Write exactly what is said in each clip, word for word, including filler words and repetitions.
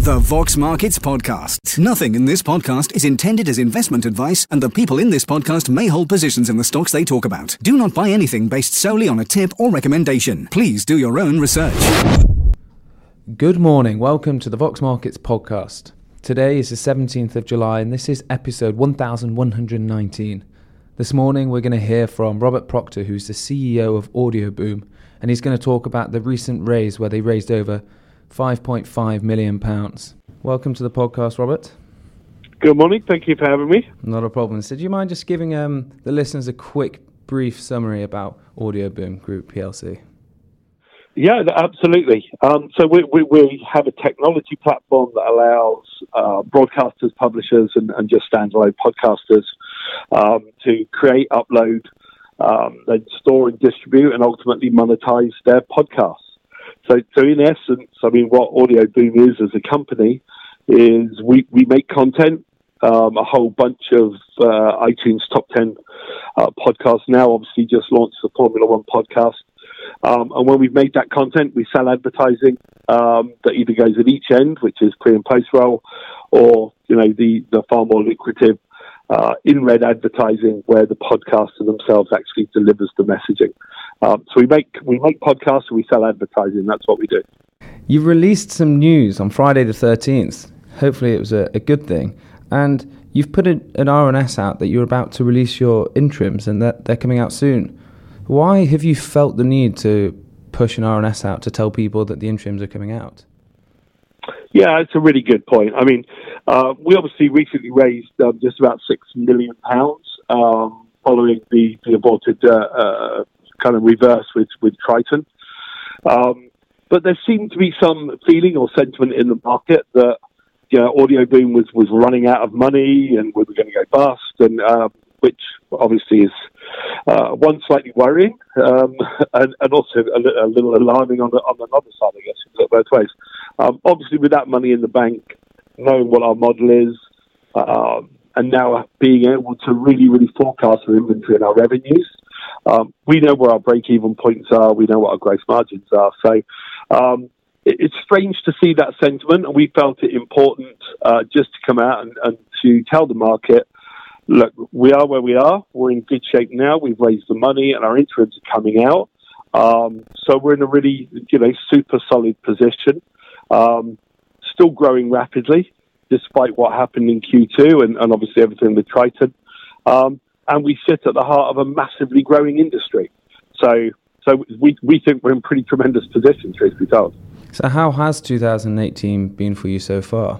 The Vox Markets Podcast. Nothing in this podcast is intended as investment advice, and the people in this podcast may hold positions in the stocks they talk about. Do not buy anything based solely on a tip or recommendation. Please do your own research. Good morning. Welcome to the Vox Markets Podcast. Today is the seventeenth of July, and this is episode one thousand one hundred nineteen. This morning we're going to hear from Robert Proctor, who's the C E O of Audioboom, and he's going to talk about the recent raise where they raised over five point five million pounds. Welcome to the podcast, Robert. Good morning. Thank you for having me. Not a problem. So do you mind just giving um, the listeners a quick, brief summary about Audioboom Group P L C? Yeah, absolutely. Um, so we, we, we have a technology platform that allows uh, broadcasters, publishers, and, and just standalone podcasters um, to create, upload, um, then store and distribute, and ultimately monetize their podcasts. So, so in essence, I mean, what Audioboom is as a company is we, we make content, um, a whole bunch of uh, iTunes top ten uh, podcasts now. Obviously, just launched the Formula One podcast. Um, and when we've made that content, we sell advertising um, that either goes at each end, which is pre and post roll, or you know the, the far more lucrative uh, in-red advertising, where the podcaster themselves actually delivers the messaging. Um, so we make we make podcasts and we sell advertising. That's what we do. You released some news on Friday the thirteenth. Hopefully, it was a, a good thing. And you've put a, an R N S out that you're about to release your interims, and that they're coming out soon. Why have you felt the need to push an R N S out to tell people that the interims are coming out? Yeah, it's a really good point. I mean, uh, we obviously recently raised um, just about six million pounds um, following the, the aborted uh, uh, kind of reverse with, with Triton. Um, but there seemed to be some feeling or sentiment in the market that you know, Audioboom was, was running out of money and we were going to go bust, and uh, which obviously is uh, one slightly worrying um, and, and also a, li- a little alarming on the on another side, I guess, in both ways. Um, obviously, with that money in the bank, knowing what our model is, uh, and now being able to really, really forecast our inventory and our revenues, um, we know where our break-even points are. We know what our gross margins are. So um, it, it's strange to see that sentiment, and we felt it important uh, just to come out and, and to tell the market, look, we are where we are. We're in good shape now. We've raised the money, and our interims are coming out. Um, so we're in a really, you know, super solid position. Um, still growing rapidly, despite what happened in Q two and, and obviously everything with Triton. Um, and we sit at the heart of a massively growing industry. So, so we we think we're in pretty tremendous position, truth be told. So, how has two thousand eighteen been for you so far?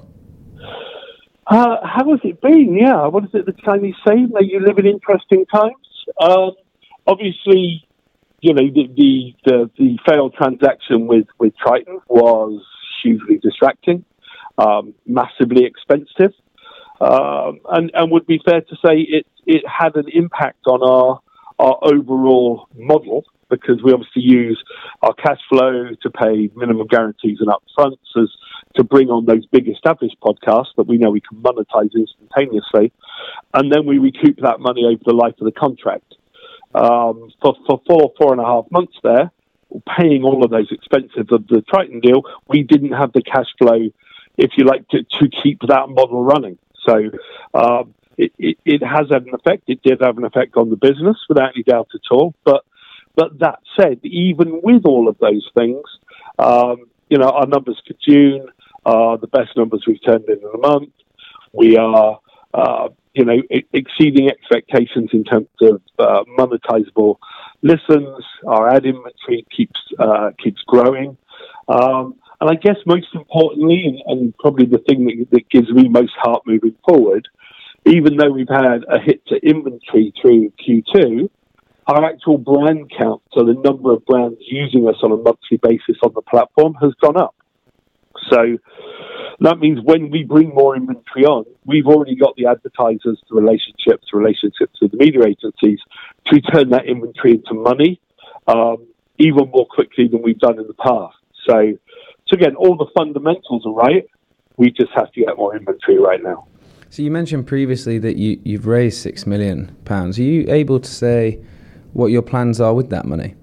Uh, how has it been? Yeah, what is it the Chinese say? That you live in interesting times. Um, obviously, you know, the, the the the failed transaction with, with Triton was hugely distracting, um, massively expensive, um, and and would be fair to say it it had an impact on our our overall model, because we obviously use our cash flow to pay minimum guarantees and upfronts as to bring on those big established podcasts that we know we can monetize instantaneously, and then we recoup that money over the life of the contract. Um, for, for four, four and a half months there, paying all of those expenses of the Triton deal, we didn't have the cash flow, if you like, to, to keep that model running. So um, it, it, it has had an effect. It did have an effect on the business, without any doubt at all. But but that said, even with all of those things, um, you know, our numbers for June are the best numbers we've turned in in a month. We are, uh, you know, e- exceeding expectations in terms of uh, monetizable listens. Our ad inventory keeps uh, keeps growing. Um, and I guess most importantly, and, and probably the thing that, that gives me most heart moving forward, even though we've had a hit to inventory through Q two, our actual brand count, so the number of brands using us on a monthly basis on the platform, has gone up. So that means when we bring more inventory on, we've already got the advertisers, the relationships, the relationships with the media agencies to turn that inventory into money um, even more quickly than we've done in the past. So, so again, all the fundamentals are right. We just have to get more inventory right now. So you mentioned previously that you, you've raised six million pounds. Are you able to say what your plans are with that money?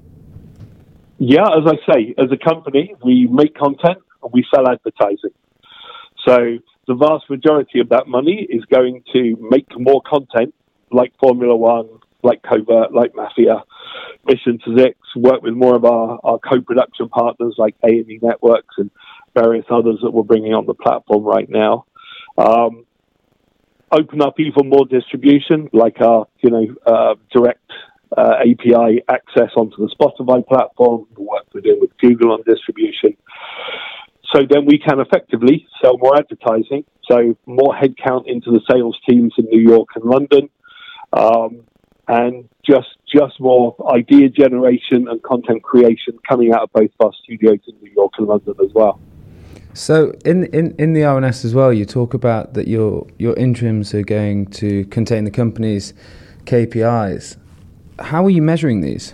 Yeah, as I say, as a company, we make content and we sell advertising. So the vast majority of that money is going to make more content like Formula One, like Covert, like Mafia, Mission to Zix, work with more of our, our co-production partners like A and E Networks and various others that we're bringing on the platform right now. Um, open up even more distribution, like our, you know, uh, direct uh, A P I access onto the Spotify platform, the work we're doing with Google on distribution. So then we can effectively sell more advertising, so more headcount into the sales teams in New York and London, um, and just just more idea generation and content creation coming out of both our studios in New York and London as well. So in, in, in the R N S as well, you talk about that your your interims are going to contain the company's K P Is. How are you measuring these?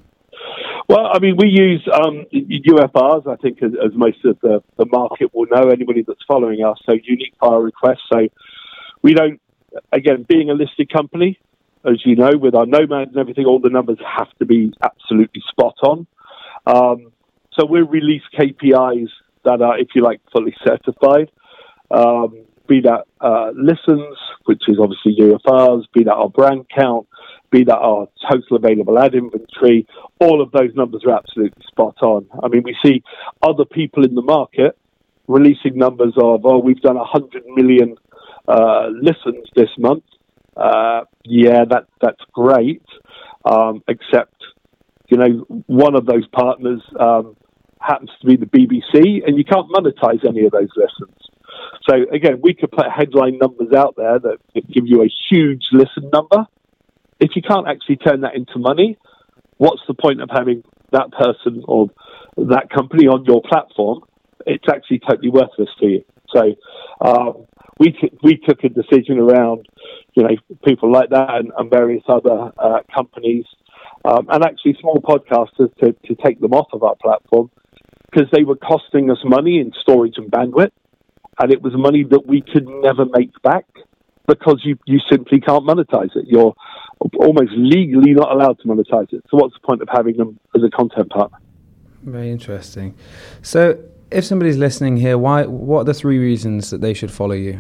Well, I mean, we use um, U F Rs, I think, as, as most of the, the market will know, anybody that's following us, so unique file requests. So we don't, again, being a listed company, as you know, with our Nomads and everything, all the numbers have to be absolutely spot on. Um, so we release K P Is that are, if you like, fully certified, um, be that uh, listens, which is obviously U F Rs, be that our brand count, be that our total available ad inventory, all of those numbers are absolutely spot on. I mean, we see other people in the market releasing numbers of, oh, we've done one hundred million uh, listens this month. Uh, yeah, that that's great, um, except, you know, one of those partners um, happens to be the B B C, and you can't monetize any of those listens. So, again, we could put headline numbers out there that give you a huge listen number. If you can't actually turn that into money, what's the point of having that person or that company on your platform? It's actually totally worthless to you. So um, we t- we took a decision around, you know, people like that and, and various other uh, companies um, and actually small podcasters to, to take them off of our platform because they were costing us money in storage and bandwidth, and it was money that we could never make back because you, you simply can't monetize it. You're almost legally not allowed to monetize it. So what's the point of having them as a content partner? Very interesting. So if somebody's listening here, why? What are the three reasons that they should follow you?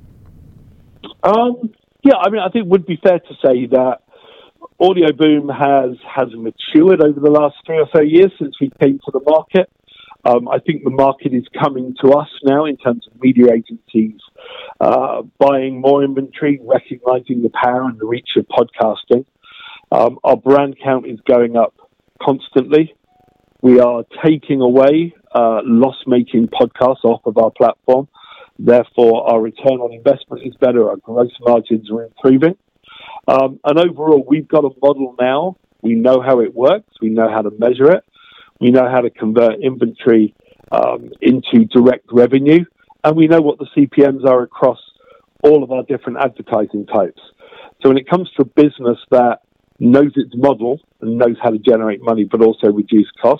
Um, yeah, I mean, I think it would be fair to say that Audio Boom has, has matured over the last three or so years since we came to the market. Um, I think the market is coming to us now in terms of media agencies uh, buying more inventory, recognizing the power and the reach of podcasting. Um, our brand count is going up constantly. We are taking away uh, loss-making podcasts off of our platform. Therefore, our return on investment is better. Our gross margins are improving. Um, and overall, we've got a model now. We know how it works. We know how to measure it. We know how to convert inventory um, into direct revenue, and we know what the C P Ms are across all of our different advertising types. So when it comes to a business that knows its model and knows how to generate money but also reduce costs,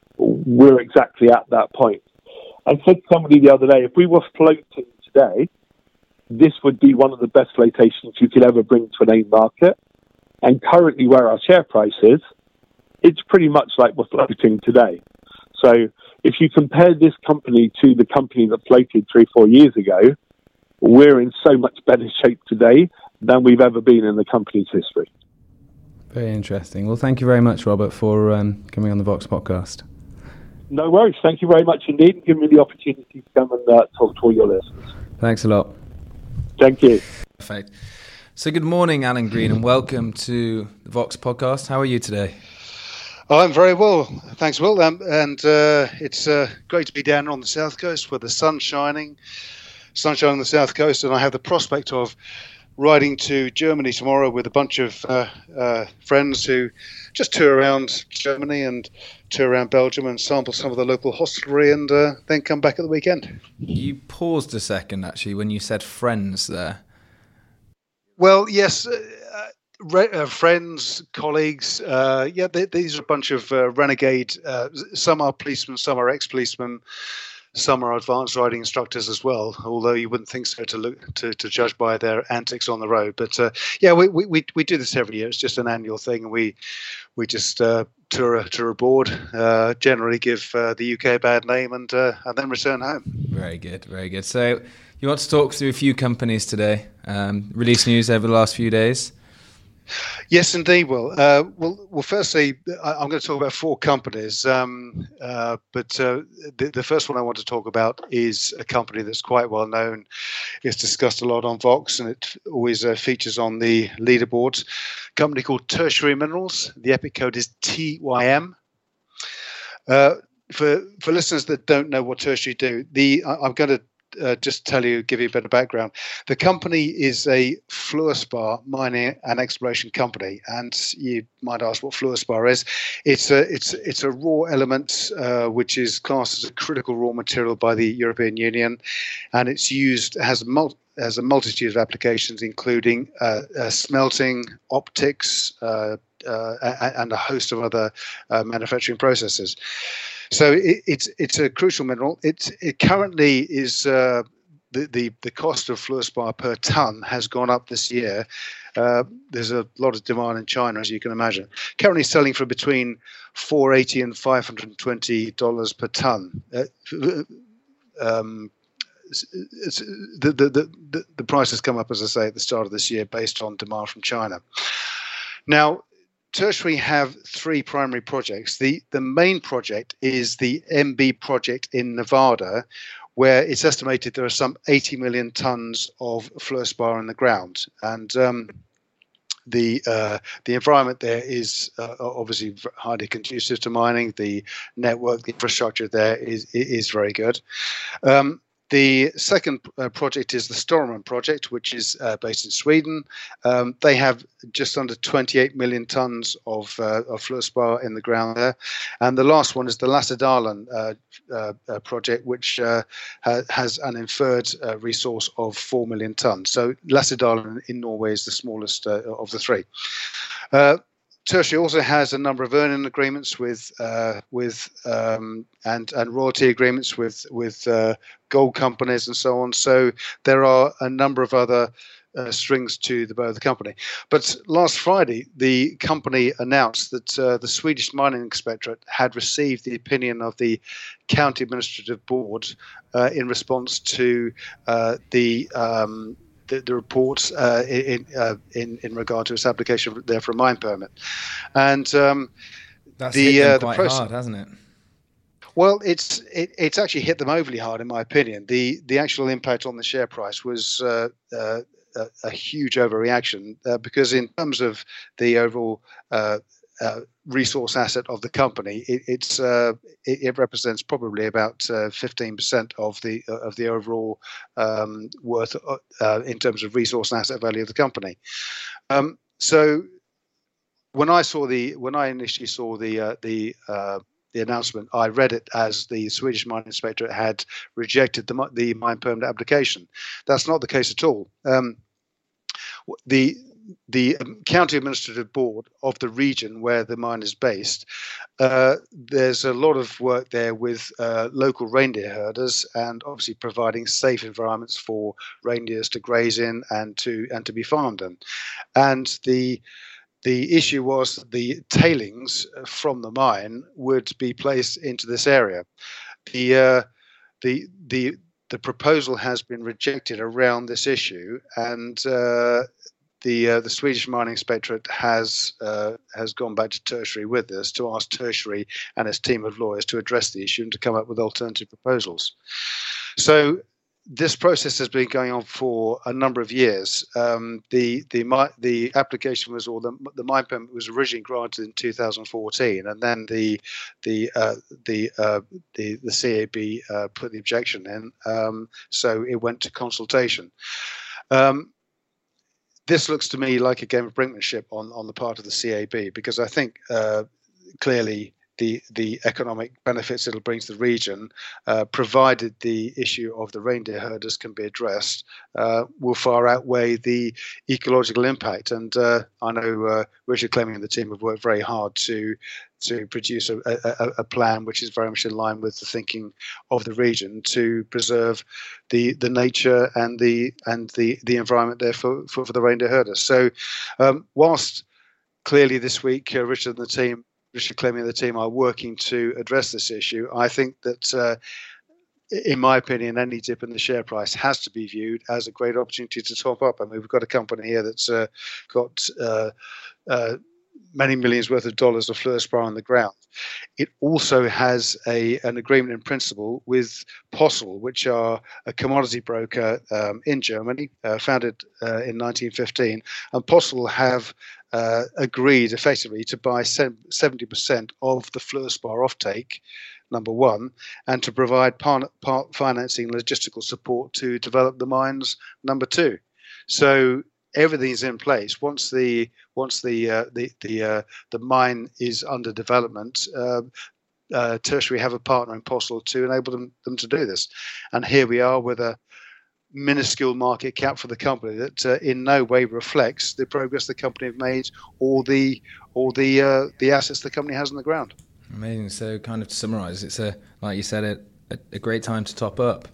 we're exactly at that point. I said to somebody the other day, if we were floating today, this would be one of the best flotations you could ever bring to an AIM market. And currently where our share price is, it's pretty much like we're floating today. So if you compare this company to the company that floated three, four years ago, we're in so much better shape today than we've ever been in the company's history. Very interesting. Well, thank you very much, Robert, for um, coming on the Vox podcast. No worries. Thank you very much indeed for giving me the opportunity to come and uh, talk to all your listeners. Thanks a lot. Thank you. Perfect. So good morning, Alan Green, and welcome to the Vox podcast. How are you today? Oh, I'm very well, thanks, Will. Um, and uh, it's uh, great to be down on the south coast where the sun's shining, sunshine on the south coast, and I have the prospect of riding to Germany tomorrow with a bunch of uh, uh, friends who just tour around Germany and tour around Belgium and sample some of the local hostelry, and uh, then come back at the weekend. You paused a second, actually, when you said friends there. Well, yes. Uh, Re- uh, friends, colleagues, uh, yeah, they, these are a bunch of uh, renegade. Uh, some are policemen, some are ex-policemen. some are advanced riding instructors as well, although you wouldn't think so to look to, to judge by their antics on the road. But uh, yeah, we, we we do this every year. It's just an annual thing, and we we just uh, tour a tour aboard, uh, generally give uh, the U K a bad name, and uh, and then return home. Very good, very good. So you want to talk through a few companies today, um, release news over the last few days. Yes, indeed. Well, uh, well, well. Firstly, I, I'm going to talk about four companies, um, uh, but uh, the, the first one I want to talk about is a company that's quite well known. It's discussed a lot on Vox, and it always uh, features on the leaderboards. A company called Tertiary Minerals. The EPIC code is T Y M. Uh, for for listeners that don't know what Tertiary do, the I, I'm going to Uh, just tell you, give you a bit of background. The company is a fluorspar mining and exploration company, and you might ask what fluorspar is. It's a it's it's a raw element uh, which is classed as a critical raw material by the European Union, and it's used has mul- has a multitude of applications, including uh, uh, smelting, optics, uh, uh, and a host of other uh, manufacturing processes. So it, it's it's a crucial mineral. It it currently is uh, the, the the cost of fluorspar per ton has gone up this year. Uh, there's a lot of demand in China, as you can imagine. Currently selling for between four eighty and five hundred twenty dollars per ton. Uh, um, it's, the, the the the price has come up, as I say, at the start of this year based on demand from China. Now, Tertiary have three primary projects. The the main project is the M B project in Nevada, where it's estimated there are some eighty million tons of fluorspar in the ground. And um, the uh, the environment there is uh, obviously highly conducive to mining. The network, the infrastructure there is is very good. Um, The second uh, project is the Storuman project, which is uh, based in Sweden. Um, they have just under twenty-eight million tons of, uh, of fluorspar in the ground there. And the last one is the Lassedalen uh, uh, uh, project, which uh, ha- has an inferred uh, resource of four million tons. So Lassedalen in Norway is the smallest uh, of the three. Uh, Tertiary also has a number of earning agreements with uh, with um, and and royalty agreements with with uh, gold companies and so on. So there are a number of other uh, strings to the bow of the company. But last Friday, the company announced that uh, the Swedish Mining Inspectorate had received the opinion of the County Administrative Board uh, in response to uh, the um, The, the reports uh, in, uh, in in regard to its application there for a mine permit, and um, That's the hit them uh, quite the process, hard, hasn't it? Well, it's it, it's actually hit them overly hard, in my opinion. The the actual impact on the share price was uh, uh, a, a huge overreaction uh, because in terms of the overall uh, uh, resource asset of the company, it, it's uh, it, it represents probably about uh, fifteen percent of the uh, of the overall um, worth uh, in terms of resource and asset value of the company. Um, so when I saw the when I initially saw the uh, the uh, the announcement, I read it as the Swedish Mining Inspectorate had rejected the the mine permit application. That's not the case at all. Um, the The county administrative board of the region where the mine is based, uh, there's a lot of work there with uh, local reindeer herders and obviously providing safe environments for reindeers to graze in and to and to be farmed in. And the the issue was that the tailings from the mine would be placed into this area. The uh, the the the proposal has been rejected around this issue, and uh, The uh, the Swedish Mining Inspectorate has uh, has gone back to Tertiary with this to ask Tertiary and its team of lawyers to address the issue and to come up with alternative proposals. So this process has been going on for a number of years. Um, the the the application was, or the the mine permit was originally granted in two thousand fourteen, and then the the uh, the, uh, the the C A B uh, put the objection in. Um, so it went to consultation. Um, This looks to me like a game of brinkmanship on, on the part of the C A B, because I think uh, clearly the the economic benefits it'll bring to the region, uh, provided the issue of the reindeer herders can be addressed, uh, will far outweigh the ecological impact. And uh, I know uh, Richard Clemming and the team have worked very hard to to produce a, a, a plan which is very much in line with the thinking of the region to preserve the the nature and the and the the environment there for for, for the reindeer herders. So, um, whilst clearly this week uh, Richard and the team. Richard Clemming and the team are working to address this issue. I think that, uh, in my opinion, any dip in the share price has to be viewed as a great opportunity to top up. I mean, we've got a company here that's uh, got uh, uh, many millions worth of dollars of fluorspar on the ground. It also has a an agreement in principle with Postle, which are a commodity broker um, in Germany, uh, founded uh, in nineteen fifteen, and Postle have uh, agreed effectively to buy seventy percent of the fluorspar offtake, number one, and to provide part, part financing logistical support to develop the mines, number two. So everything's in place. Once the once the uh, the the uh, the mine is under development, uh, uh, Tertiary have a partner in Postle to enable them them to do this. And here we are with a minuscule market cap for the company that uh, in no way reflects the progress the company have made or the or the uh, the assets the company has on the ground. Amazing. So, kind of to summarise, it's a like you said, a, a great time to top up.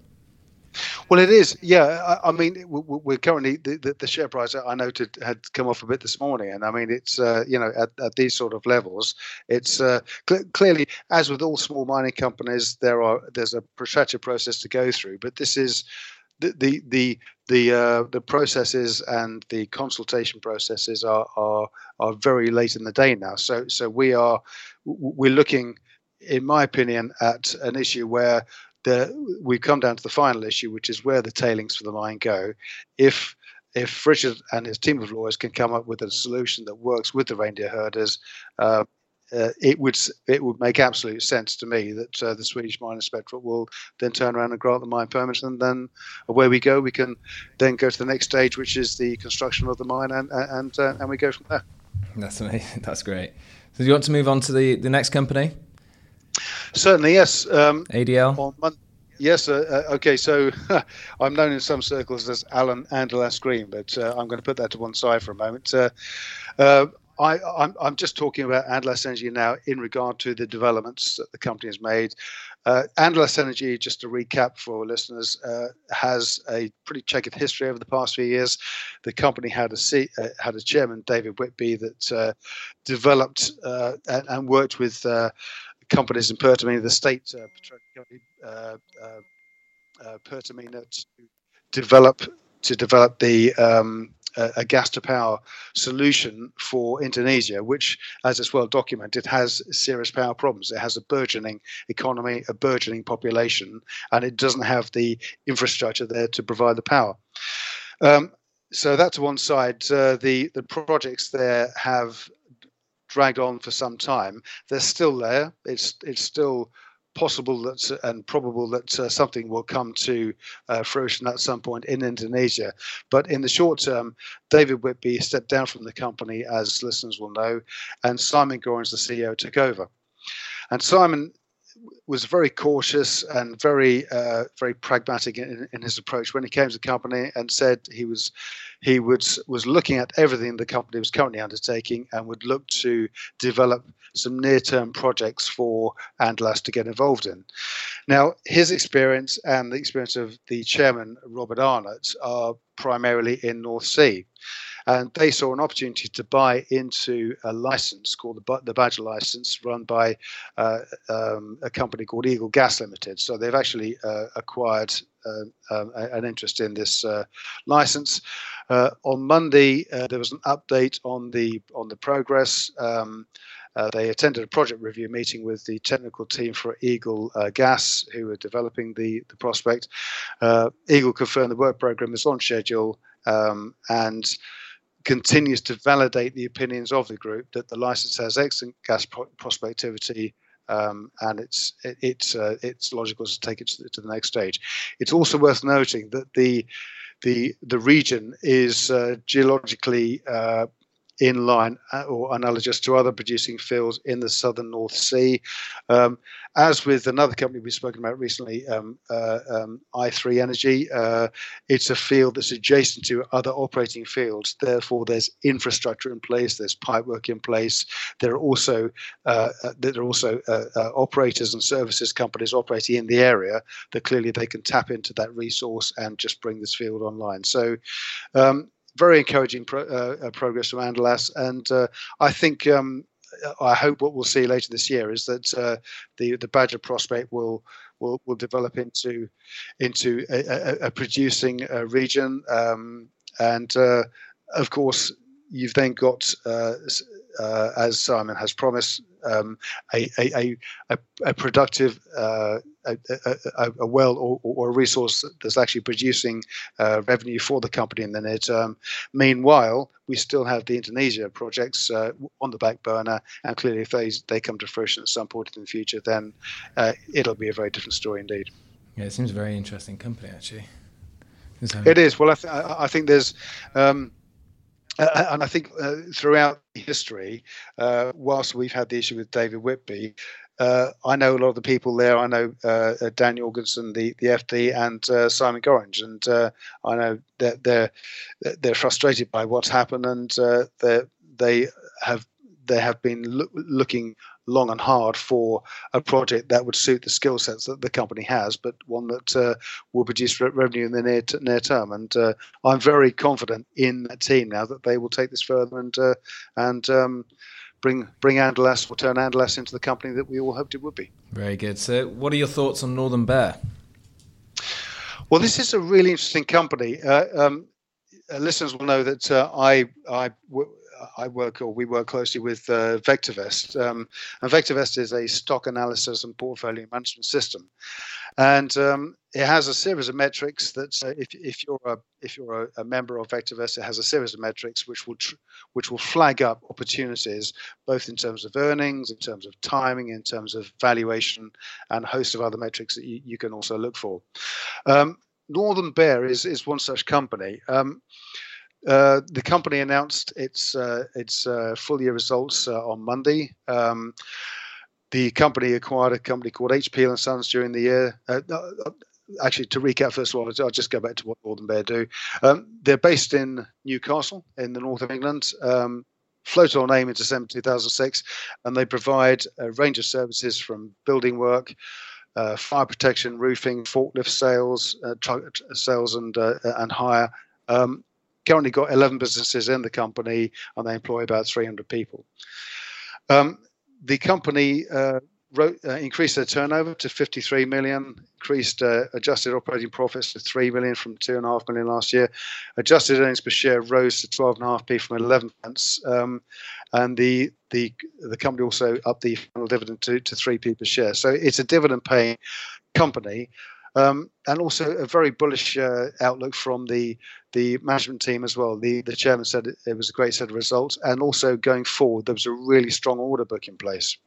Well, it is, yeah. I, I mean, we're currently the, the, the share price I noted had come off a bit this morning, and I mean, it's uh, you know at, at these sort of levels, it's uh, cl- clearly, as with all small mining companies, there are there's a protracted process to go through, but this is the the the the, uh, the processes and the consultation processes are, are are very late in the day now. So so we are we're looking, in my opinion, at an issue where The, we come down to the final issue, which is where the tailings for the mine go. If if Richard and his team of lawyers can come up with a solution that works with the reindeer herders, uh, uh, it would it would make absolute sense to me that uh, the Swedish Mine Inspectorate will then turn around and grant the mine permit, and then away we go. We can then go to the next stage, which is the construction of the mine, and and uh, and we go from there. That's amazing. That's great. So, do you want to move on to the, the next company? Certainly, yes. Um, A D L? On Mon- yes, uh, uh, okay, so I'm known in some circles as Alan Anderlas Green, but uh, I'm going to put that to one side for a moment. Uh, uh, I, I'm, I'm just talking about Anderlas Energy now in regard to the developments that the company has made. Uh, Anderlas Energy, just to recap for listeners, uh, has a pretty checkered history over the past few years. The company had a C, uh, had a chairman, David Whitby, that uh, developed uh, and, and worked with uh, companies in Pertamina, the state uh, petroleum company, uh, uh, uh, Pertamina, to develop to develop the um, a, a gas to power solution for Indonesia, which, as it's well documented, has serious power problems. It has a burgeoning economy, a burgeoning population, and it doesn't have the infrastructure there to provide the power. Um, so that's one side. Uh, the the projects there have dragged on for some time. They're still there. It's it's still possible that and probable that uh, something will come to uh, fruition at some point in Indonesia. But in the short term, David Whitby stepped down from the company, as listeners will know, and Simon Gorins, the C E O, took over. And Simon was very cautious and very uh, very pragmatic in, in his approach when he came to the company, and said he was he would was looking at everything the company was currently undertaking and would look to develop some near-term projects for Anderlas to get involved in. Now, his experience and the experience of the chairman, Robert Arnott, are primarily in North Sea. And they saw an opportunity to buy into a license called the, the Badger license, run by uh, um, a company called Eagle Gas Limited. So they've actually uh, acquired uh, um, an interest in this uh, license. Uh, on Monday, uh, there was an update on the on the progress. Um, Uh, they attended a project review meeting with the technical team for Eagle uh, Gas, who were developing the, the prospect. Uh, Eagle confirmed the work program is on schedule um, and continues to validate the opinions of the group that the license has excellent gas pro- prospectivity um, and it's it, it's uh, it's logical to take it to the, to the next stage. It's also worth noting that the the the region is uh, geologically uh, in line or analogous to other producing fields in the southern North Sea. Um, as with another company we've spoken about recently, um, uh, um, i three Energy, uh, it's a field that's adjacent to other operating fields. Therefore, there's infrastructure in place, there's pipework in place. There are also uh, there are also uh, uh, operators and services companies operating in the area that clearly they can tap into that resource and just bring this field online. So. Um, Very encouraging pro, uh, progress from Andalas, and uh, I think um, I hope what we'll see later this year is that uh, the the Badger prospect will will will develop into into a, a, a producing uh, region, um, and uh, of course you've then got, uh, uh, as Simon has promised, um, a, a, a, a productive, uh, a, a, a well or, or a resource that's actually producing uh, revenue for the company in the near term. Meanwhile, we still have the Indonesia projects uh, on the back burner, and clearly if they, they come to fruition at some point in the future, then uh, it'll be a very different story indeed. Yeah, it seems a very interesting company, actually. So. It is. Well, I, th- I think there's... Um, Uh, and I think uh, throughout history, uh, whilst we've had the issue with David Whitby, uh, I know a lot of the people there. I know uh, Dan Jorgensen, the, the F D, and uh, Simon Gorringe, and uh, I know that they're they're frustrated by what's happened, and uh, they have they have been lo- looking long and hard for a project that would suit the skill sets that the company has, but one that uh, will produce re- revenue in the near, t- near term. And uh, I'm very confident in that team now that they will take this further and uh, and um, bring bring Andalas, or turn Andalas into the company that we all hoped it would be. Very good. So what are your thoughts on Northern Bear? Well, this is a really interesting company. Uh, um, listeners will know that uh, I I. W- I work, or we work closely with uh, VectorVest, um, and VectorVest is a stock analysis and portfolio management system, and um, it has a series of metrics that, uh, if if you're a if you're a, a member of VectorVest, it has a series of metrics which will tr- which will flag up opportunities, both in terms of earnings, in terms of timing, in terms of valuation, and a host of other metrics that you, you can also look for. Um, Northern Bear is is one such company. Um, Uh, the company announced its uh, its uh, full year results uh, on Monday. Um, the company acquired a company called H. Peel and Sons during the year. Uh, uh, actually, to recap, first of all, I'll just go back to what Northern Bear do. Um, they're based in Newcastle, in the north of England. Um, floated on AIM in December two thousand six, and they provide a range of services from building work, uh, fire protection, roofing, forklift sales, uh, truck sales, and uh, and hire. Um, Currently got eleven businesses in the company, and they employ about three hundred people. Um, the company uh, wrote, uh, increased their turnover to fifty-three million, increased uh, adjusted operating profits to three million from two and a half million last year. Adjusted earnings per share rose to twelve and a half p from eleven pence, um, and the the the company also upped the final dividend to, to three p per share. So it's a dividend-paying company. Um, and also a very bullish uh, outlook from the the management team as well. The the chairman said it, it was a great set of results, and also going forward, there was a really strong order book in place.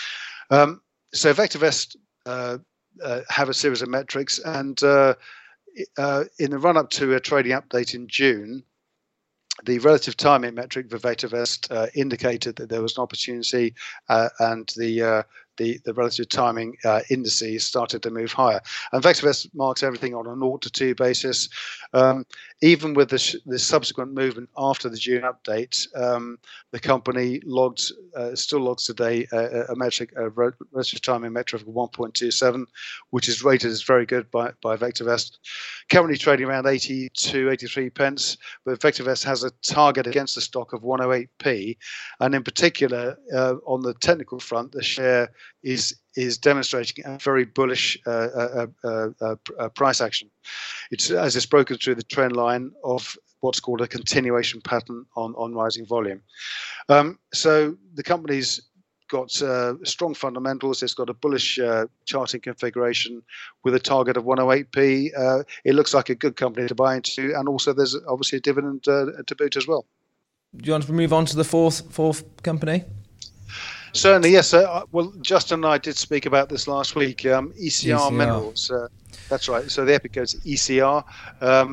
Um, so VectorVest uh, uh, have a series of metrics, and uh, uh, in the run-up to a trading update in June, the relative timing metric for VectorVest uh, indicated that there was an opportunity, uh, and the uh, The, the relative timing uh, indices started to move higher. And VectorVest marks everything on a zero to two basis. Um, even with the, sh- the subsequent movement after the June update, um, the company logged, uh, still logs today a, a metric, a relative timing metric of one point two seven, which is rated as very good by, by VectorVest. Currently trading around eighty-two, eighty-three pence, but VectorVest has a target against the stock of one oh eight p. And in particular, uh, on the technical front, the share is is demonstrating a very bullish uh, uh, uh, uh, uh, price action. It's as it's broken through the trend line of what's called a continuation pattern on, on rising volume. Um, so the company's got uh, strong fundamentals. It's got a bullish uh, charting configuration with a target of one oh eight p. Uh, it looks like a good company to buy into, and also there's obviously a dividend uh, to boot as well. Do you want to move on to the fourth fourth company? Certainly, yes. Uh, well, Justin and I did speak about this last week. Um, E C R, E C R. Minerals. Uh, that's right. So the EPIC goes E C R. Um,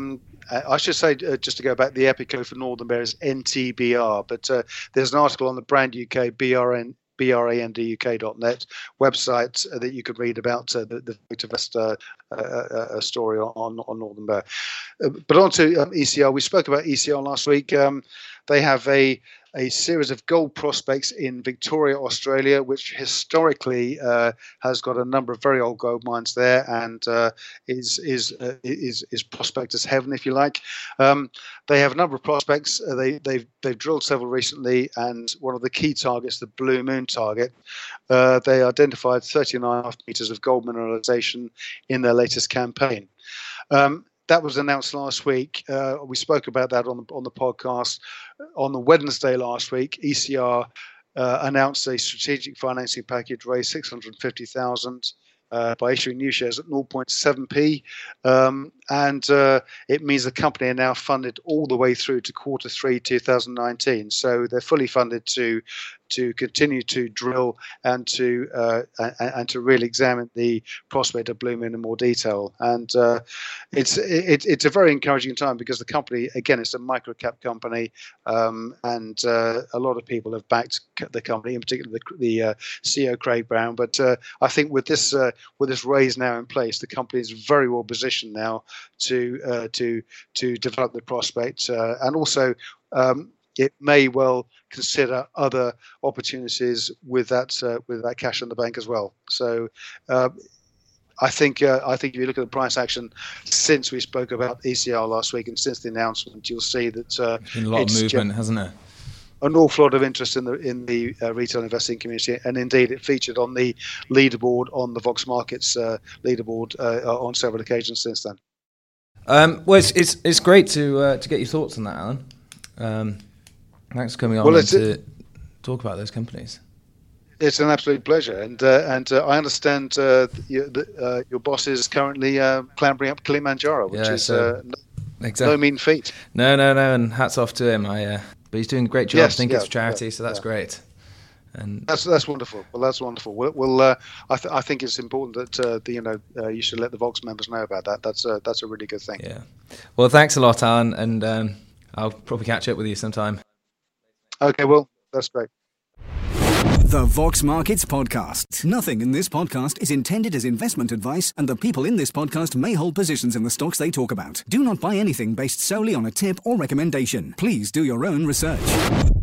I should say, uh, just to go back, the EPIC code for Northern Bear is N T B R, but uh, there's an article on the Brand U K, B R N, B R A N D U K dot net website uh, that you can read about uh, the, the Victorvest uh, uh, uh, story on, on Northern Bear. Uh, but on to um, E C R. We spoke about E C R last week. Um, they have a a series of gold prospects in Victoria, Australia, which historically uh, has got a number of very old gold mines there, and uh, is is uh, is is prospectors heaven, if you like. Um, they have a number of prospects. Uh, they they've they've drilled several recently, and one of the key targets, the Blue Moon target, uh, they identified thirty and a half meters of gold mineralization in their latest campaign. Um, That was announced last week. Uh, we spoke about that on the, on the podcast. On the Wednesday last week, E C R uh, announced a strategic financing package, raised six hundred fifty thousand dollars uh, by issuing new shares at zero point seven p. Um, and uh, it means the company are now funded all the way through to quarter three two thousand nineteen. So they're fully funded to to continue to drill and to uh, and, and to really examine the prospect of Blue Moon in more detail. And uh, it's it, it's a very encouraging time, because the company, again, it's a micro cap company, um, and uh, a lot of people have backed the company, in particular the, the uh, C E O Craig Brown. But uh, I think with this uh, with this raise now in place, the company is very well positioned now to uh, to to develop the prospect, uh, and also. Um, It may well consider other opportunities with that uh, with that cash in the bank as well. So, uh, I think uh, I think if you look at the price action since we spoke about E C R last week and since the announcement, you'll see that uh, there's been a lot of movement, hasn't there? An awful lot of interest in the in the uh, retail investing community, and indeed it featured on the leaderboard on the Vox Markets uh, leaderboard uh, on several occasions since then. Um, well, it's, it's it's great to uh, to get your thoughts on that, Alan. Um, Thanks for coming on well, to it, talk about those companies. It's an absolute pleasure, and uh, and uh, I understand uh, your, the, uh, your boss is currently uh, clambering up Kilimanjaro, which yeah, is so, uh, no, exactly. no mean feat. No, no, no, and hats off to him. I, uh, but he's doing a great job. Yes, I think yeah, it's charity, yeah, so that's yeah. great. And that's that's wonderful. Well, that's wonderful. We'll, we'll uh, I, th- I think it's important that uh, the, you know uh, you should let the Vox members know about that. That's a, that's a really good thing. Yeah. Well, thanks a lot, Alan, and um, I'll probably catch up with you sometime. Okay, well, that's great. The Vox Markets Podcast. Nothing in this podcast is intended as investment advice, and the people in this podcast may hold positions in the stocks they talk about. Do not buy anything based solely on a tip or recommendation. Please do your own research.